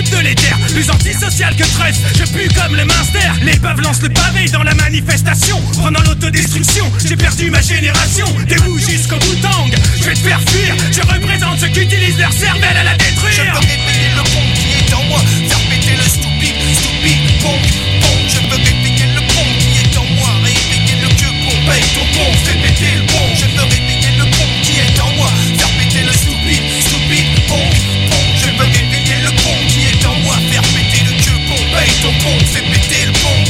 de l'éther, plus antisocial que Trust. Je pue comme le Munster. Les beuves lancent le pavé dans la manifestation, prenant l'autodestruction. J'ai perdu ma génération, des roues jusqu'au boutang. Je vais te faire fuir, je représente ceux qui utilisent leur cervelle à la détruire. Je peux réveiller le pont qui est en moi, faire péter le stupide pont. Je peux réveiller le pont qui est en moi, réveiller le vieux pont, paye ton pont, fais péter le pont. Je peux réveiller le pont qui est en moi, faire péter le stupide pont. Je peux réveiller le pont qui est en moi, faire péter le vieux pont, paye ton pont, fais péter le pont.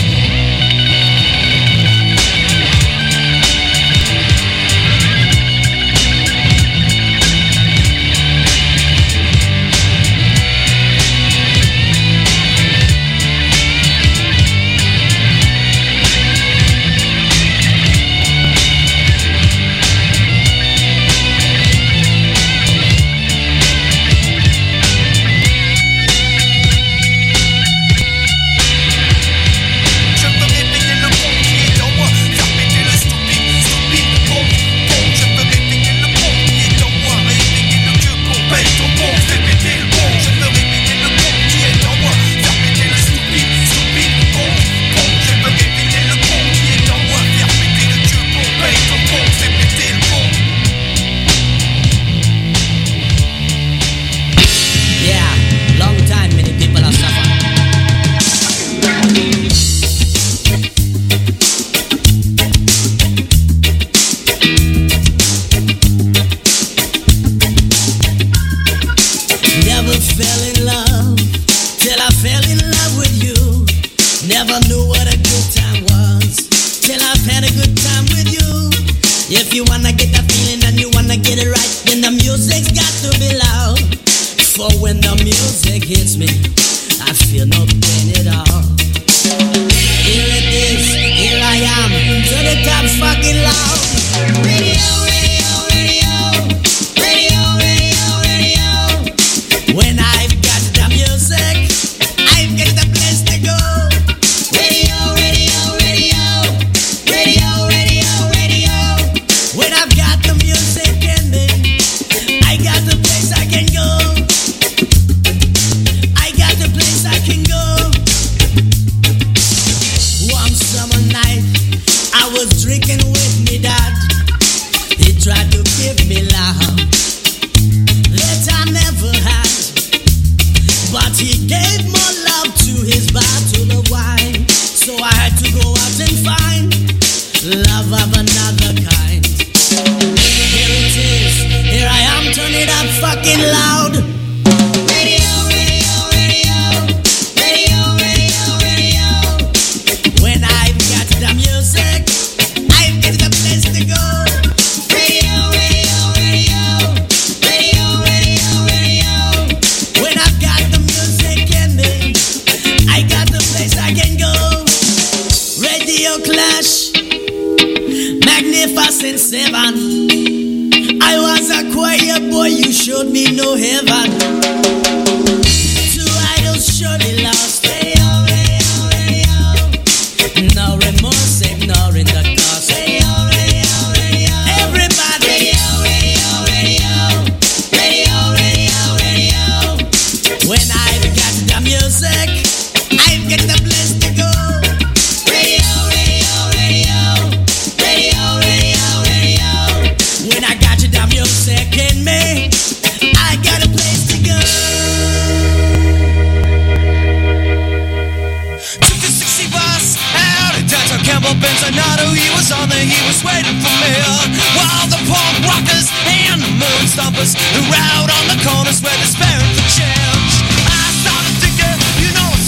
Stompers who rowed on the corners where despair for change. I started thinking, you know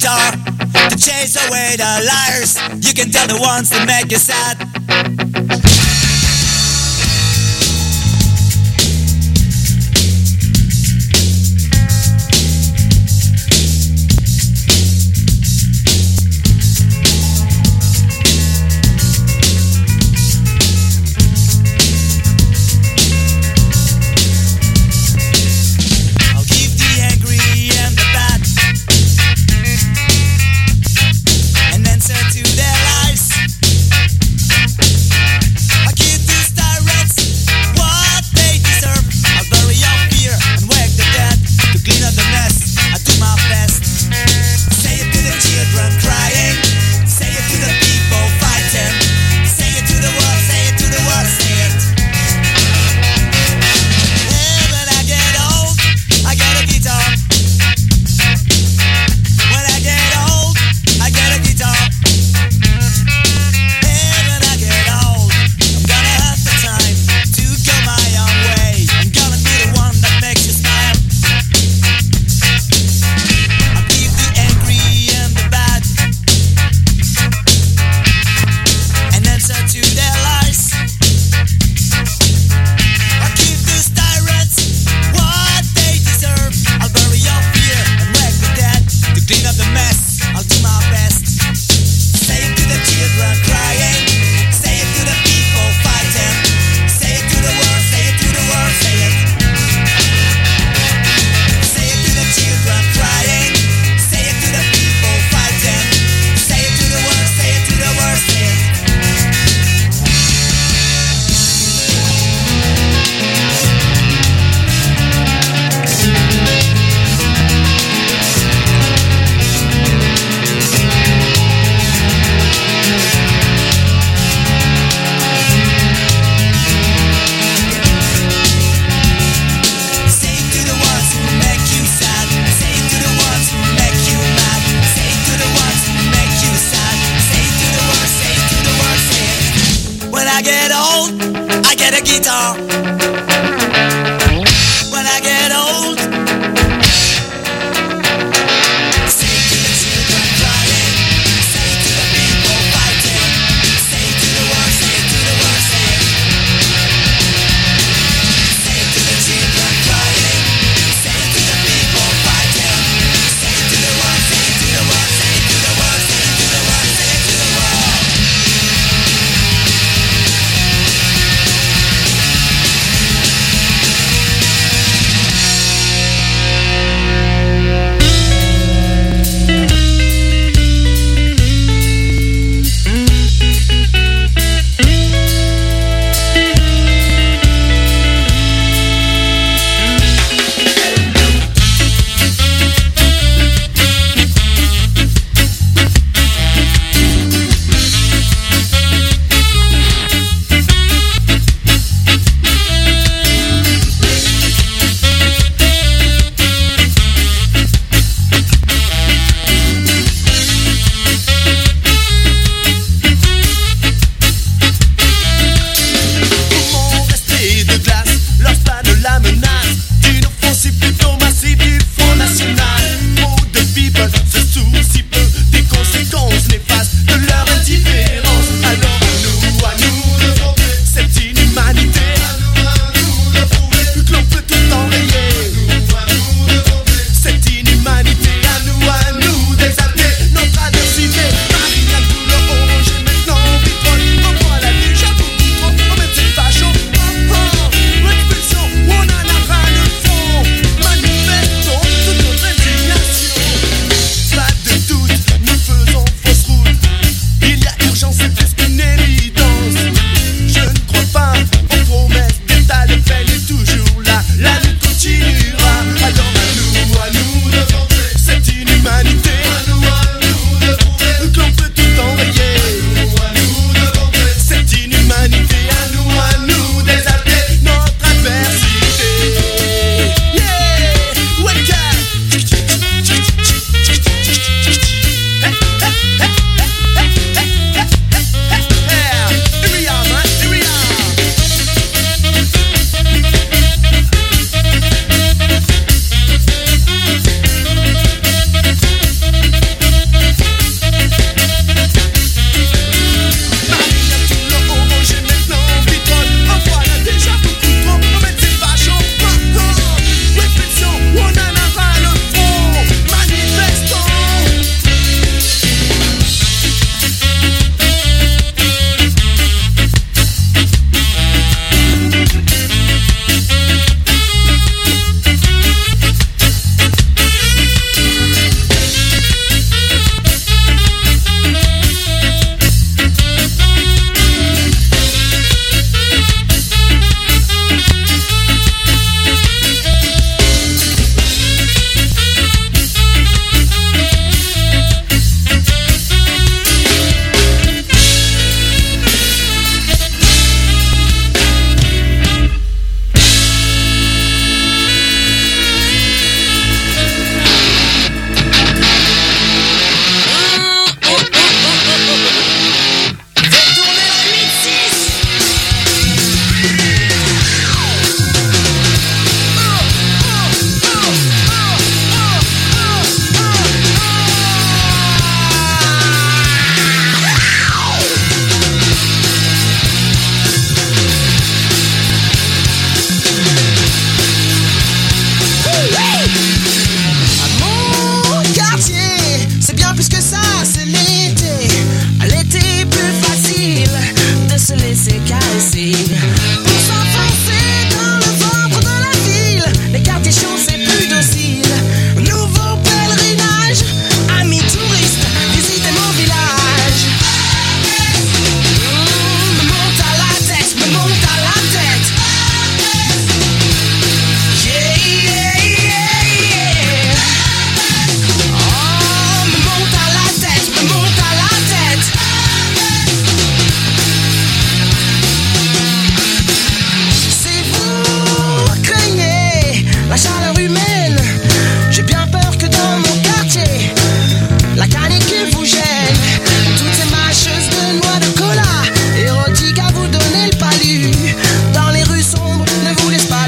guitar to chase away the liars. You can tell the ones that make you sad.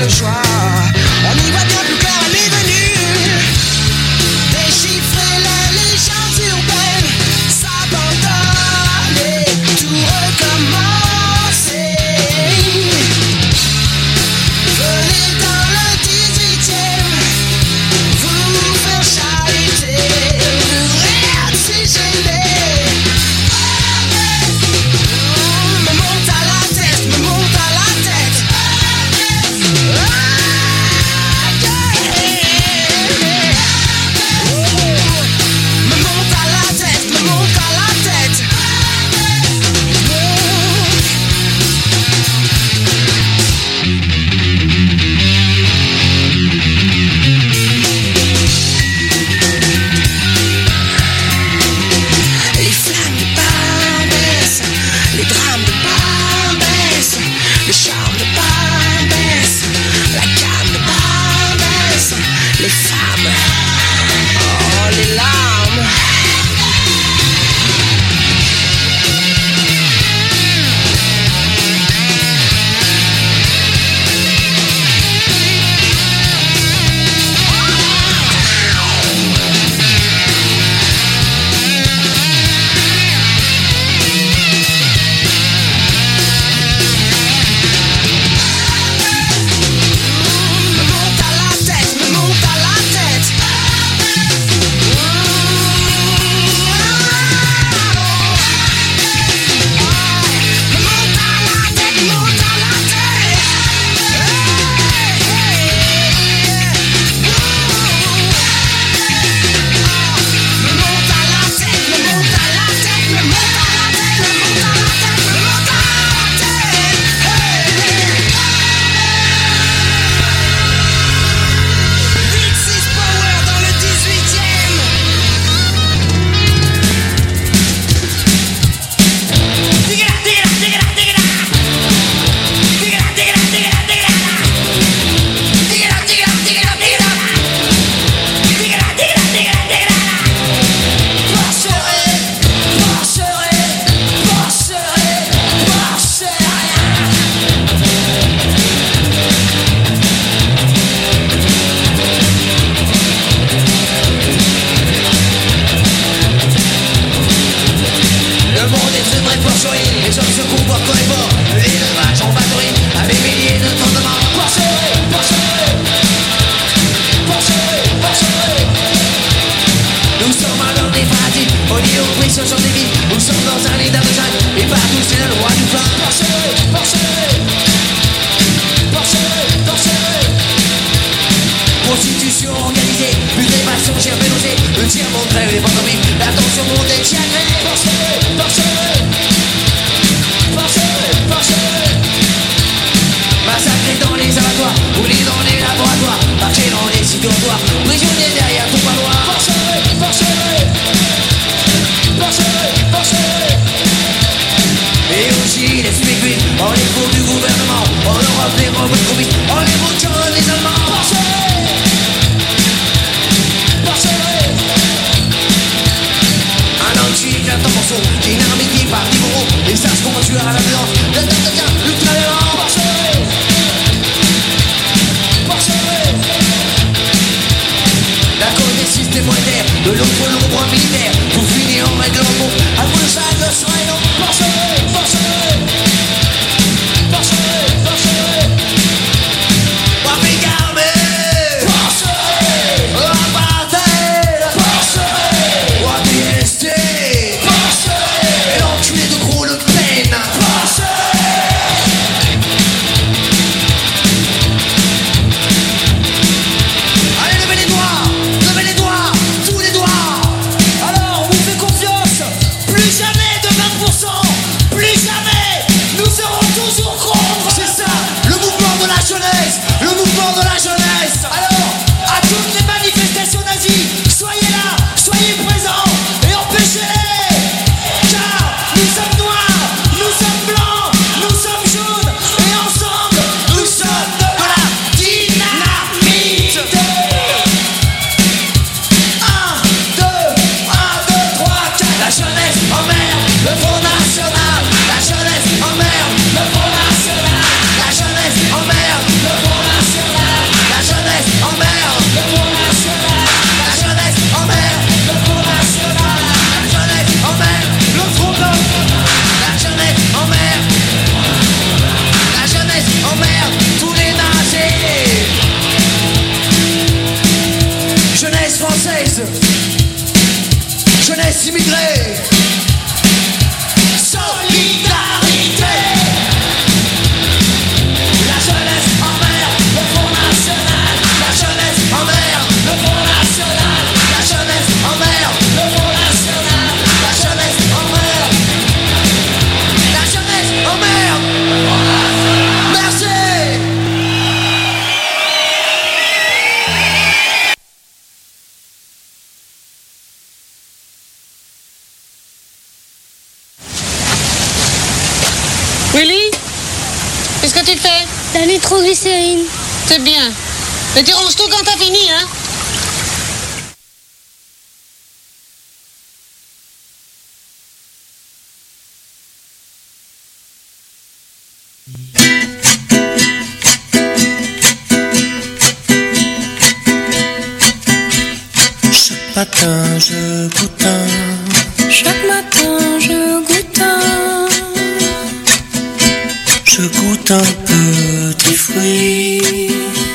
joie. On y voit bien plus clair à l'avenue. Déchiffrer les légendes urbaines, s'abandonner, tout recommencer. Venez dans le 18e, vous faire chariter, vous réoxygéner. Me monte à la tête, me monte à la tête. Me monte à la tête, me monte à la tête. Les flammes de Barbès, les drames de Barbès, le charme de Barbès, la gamme de Barbès, les femmes, oh les larmes. Me monte à la tête, me monte à la tête. Me monte à la tête, me monte à la tête. Me monte à la tête, me monte à la tête, me monte à la tête, me monte à la tête, me monte à la tête. Big Six Power dans le 18e. Le monde est très bref pour sourire, les hommes se comportent comme les morts. L'élevage en batterie, avec milliers de tonnes de morts. Porcherie, porcherie, porcherie, porcherie. Nous sommes à l'heure des paradies, on y ouvrit ce sont des vies. Nous sommes dans un lit d'avocats, et partout c'est le roi du flanc. Porcherie, porcherie, porcherie, porcherie. Prostitution organisée, putréfaction, chère nausée. Le tiers-monde crève les pantomimes, la tension monte et chagrée. Porcherie, porcherie, porcherie, porcherie. Massacré dans les abattoirs, brûlé dans les laboratoires, marché dans les sites dortoirs, prisonnier derrière ton parloir. Porcherie, porcherie, porcherie, porcherie. Et aussi les spécules, en les cours du gouvernement, en Europe les mauvais commis, en les bouchons des Allemands. Porcherie, porcherie. Un antique intervention, dynamique qui part du bourreau, et sache comment tu as la violence, le tiens, ultra-violent. Porcherie, porcherie. D'un côté système monétaire, de l'autre l'ombre militaire, pour finir en règle en gros, après ça le sang et l'eau. Porcherie, porcherie, porcherie, porcherie. Wapigamé, porcherie, apartheid, porcherie, Wapi-ST, porcherie, et l'enculé de gros Le Pen, porcherie. Allez, levez les doigts, tous les doigts. Alors, on vous fait confiance, plus jamais de 20%. immigrés. Solidarité. La jeunesse envers le Front National. La jeunesse envers le Front National. La jeunesse envers le Front National. La jeunesse envers. La jeunesse envers. Merci. Willy, qu'est-ce que tu fais? La nitroglycérine. C'est bien. Mais tu ranges tout quand t'as fini, hein? Chaque matin je goûte un. Chaque matin je goûte un. Je goûte un petit fruit.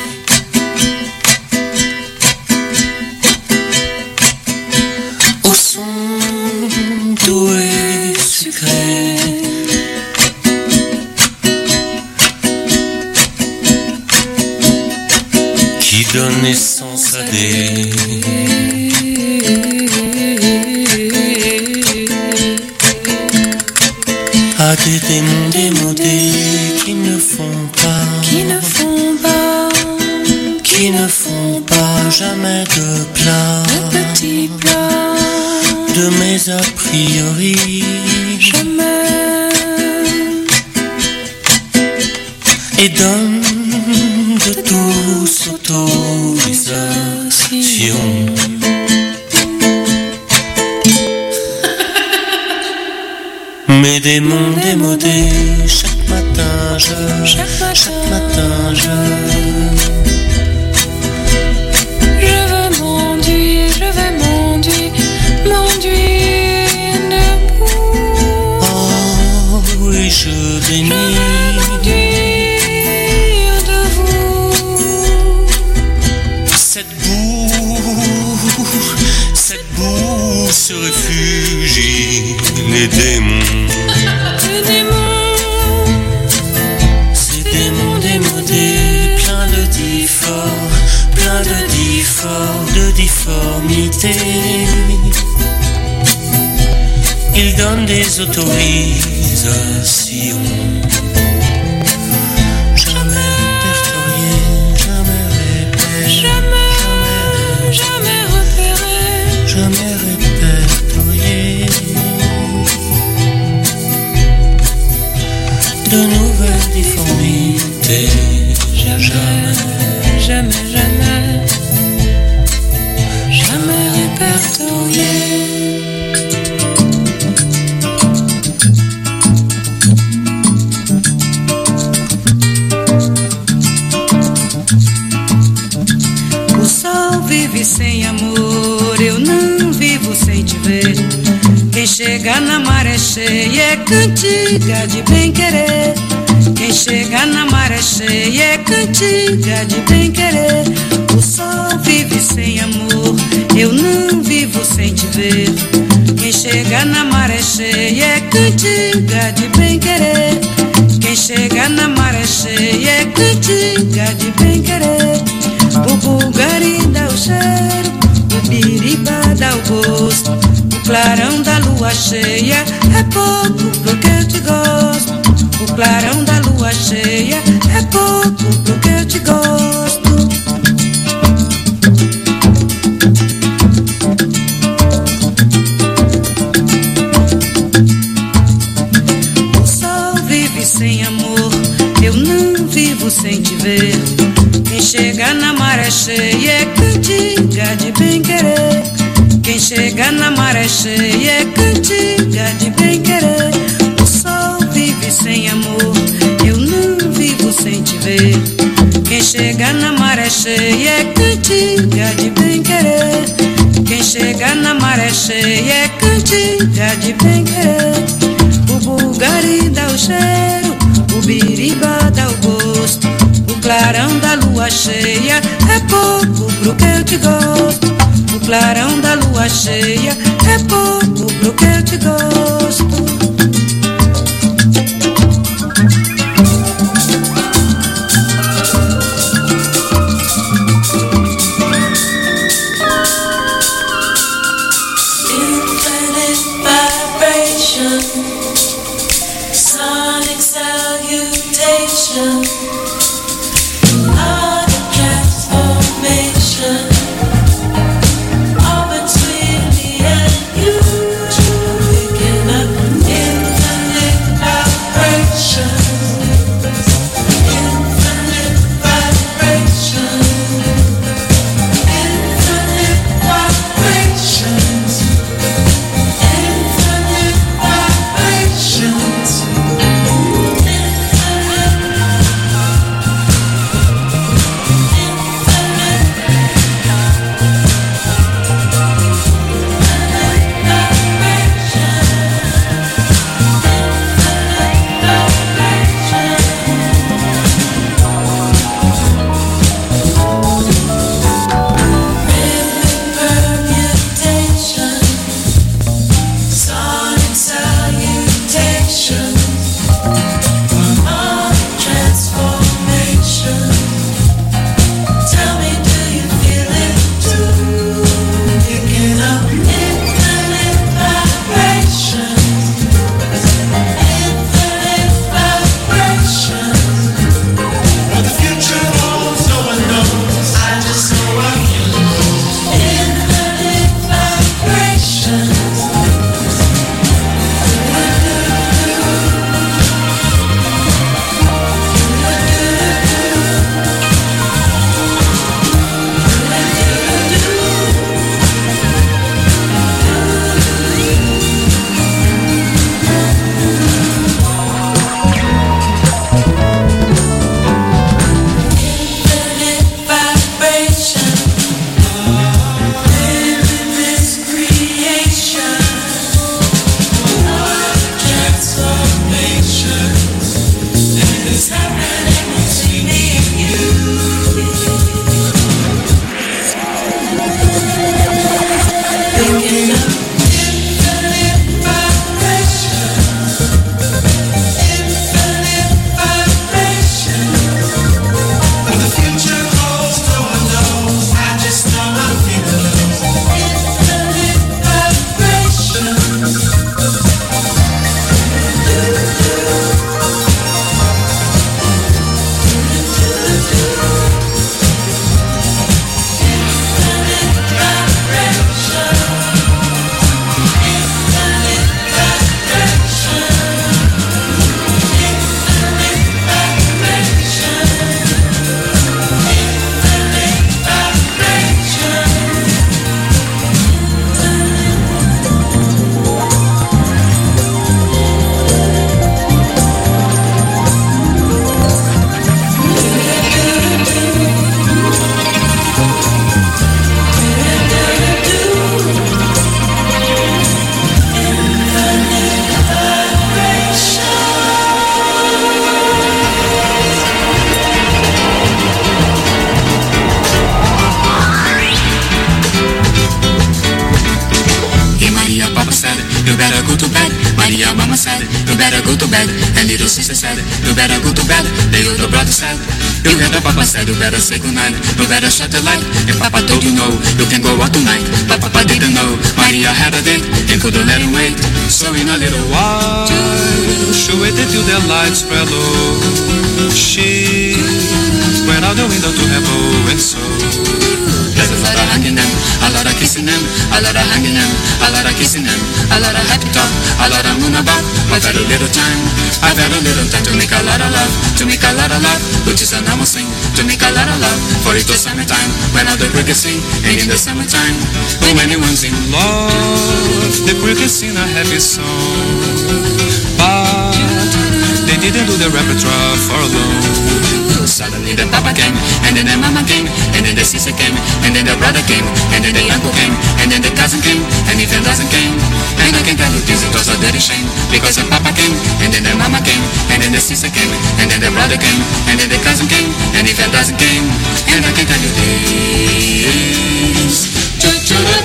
Au son doux et sucré. Qui donne naissance à des démons démodés qui ne font pas jamais de plat, de petits plats, de mes a priori, jamais, et donne de douces autorisations. Mes démons démodés, chaque matin je veux m'enduire debout. Oh oui, je bénis. M'enduire de vous. Cette boue se réfugie, les démons. Ces démons démodés, plein de difformités. Ils donnent des autorisations. Jamais répertorié, jamais répété. Jamais repéré. Jamais répertorié. De nouvelles difformités. Jamais répertorié. O sol vive sem amor, eu não vivo sem te ver. Quem chega na maré cheia é cantiga de bem-querer. Quem chega na maré cheia é cantiga de bem-querer. O sol vive sem amor, eu não vivo sem te ver. Quem chega na maré cheia é cantiga de bem-querer. Quem chega na maré cheia é cantiga de bem-querer. O bulgari dá o cheiro, o biriba dá o gosto. O clarão da lua cheia é pouco pro que eu te gosto. O clarão da lua cheia é pouco pro que eu te gosto. O sol vive sem amor, eu não vivo sem te ver. Quem chega na maré cheia é cantiga de bem-querer. Quem chega na maré cheia é cantiga de bem-querer. O sol vive sem amor, eu não vivo sem te ver. Quem chega na maré cheia é cantiga de bem-querer. Quem chega na maré cheia é cantiga de bem-querer. O bulgari dá o cheiro, o biriba dá o gosto. O clarão da lua cheia é pouco pro que eu te gosto. O clarão da lua cheia é pouco pro que eu te gosto. Sonic salutation, art of transformation, all between me and you, picking up infinite vibrations, infinite vibrations, infinite vibrations, infinite vibrations. You better go to bed. Maria mama said, you better go to bed. And little sister said, you better go to bed. The older brother said, you better papa said, you better say goodnight. You better shut the light. If papa told you no, you can go out tonight. But papa didn't know. Maria had a date and couldn't let him wait. So in a little while, she waited till the lights fell low. She went out the window to have a and so. There's a lot of hanging them, a lot of kissing them, a lot of hanging them, a lot of kissing them, a lot of happy talk, a lot of moon about. I've had a little time, I've had a little time to make a lot of love, to make a lot of love, which is a normal thing, to make a lot of love. For it was summertime, when all the crickets sing, and in the summertime, when anyone's in love, the crickets sing a happy song, but they didn't do the repertoire for long. Suddenly the papa came, and then the mama came, and then the sister came, and then the brother came, and then the uncle came, and then the cousin came, and if it doesn't came, and I can tell you this, it was a dirty shame, because the papa came, and then the mama came, and then the sister came, and then the brother came, and then the cousin came, and if it doesn't came, and I can tell you this.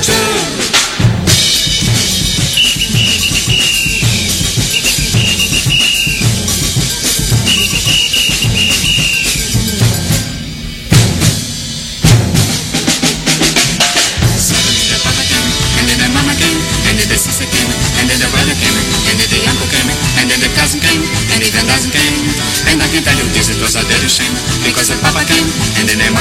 the sister came, and then the brother came, and then the uncle came, and then the cousin came, and even cousin came. And I can tell you this, it was a dirty shame, because the papa came, and then the